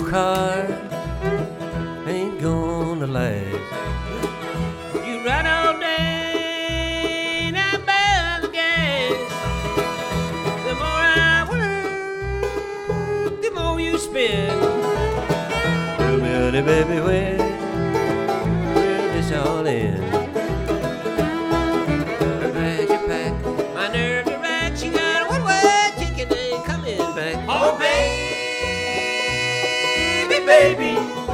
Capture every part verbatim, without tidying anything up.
car ain't gonna last. You ride all day and I bear the gas. The more I work, the more you spend. Tell me, honey, baby, when will this all end? Her bag you pack, my nerves are right. She got a one-way ticket, ain't coming back. Oh, baby, baby,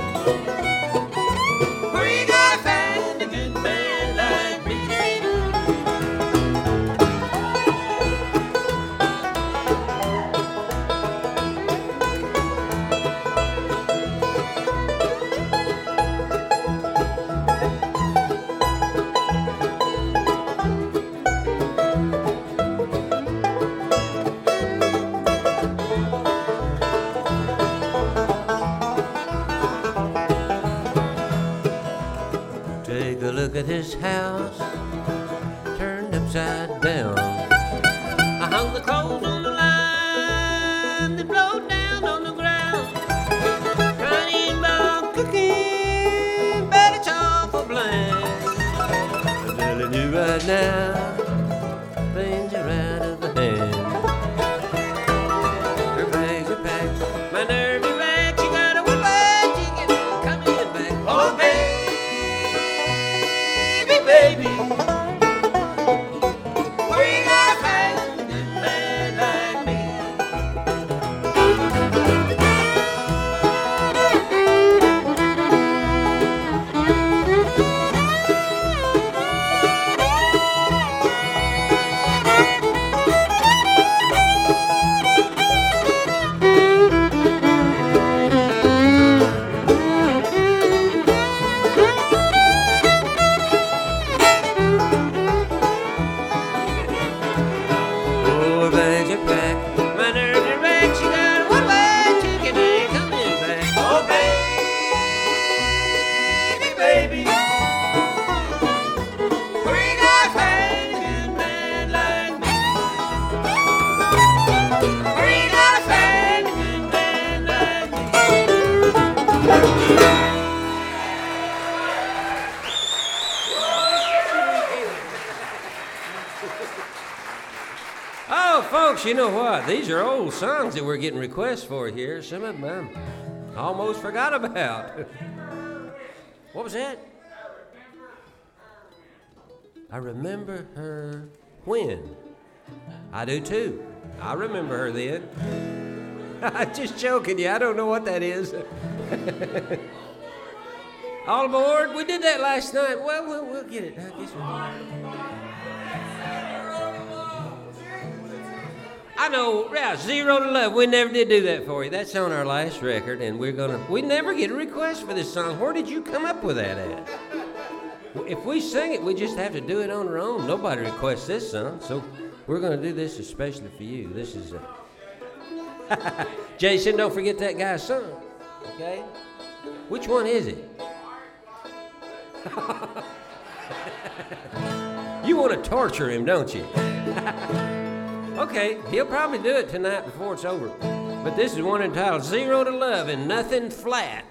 where you gonna find a good man like me? Take a look at this house, turned upside down. I hung the clothes on the line, they blowed down on the ground. Trying about cooking, but it's awful bland. I'm telling you right now, things are out of the hand. Her bags are packed, my nerves are racked. She got a one-way ticket, coming back. Oh, baby, baby, where you gonna find a good man like me? Her bags are packed, my nerves are wrecked. She got a one-way ticket, ain't coming back. Oh, baby, baby, where you gonna find a good man like me? Where you gonna find a good man like me? Oh, folks, you know what? These are old songs that we're getting requests for here. Some of them I almost forgot about. What was that? I remember her when? I do too. I remember her then. I'm just joking you. I don't know what that is. All aboard? We did that last night. Well, we'll, we'll get it. I guess we'll I know, yeah, zero to love. We never did do that for you. That's on our last record, and we're gonna. We never get a request for this song. Where did you come up with that at? If we sing it, we just have to do it on our own. Nobody requests this song, so we're gonna do this especially for you. This is a Jason. Don't forget that guy's song, okay? Which one is it? You want to torture him, don't you? Okay, he'll probably do it tonight before it's over. But this is one entitled Zero to Love and Nothing Flat.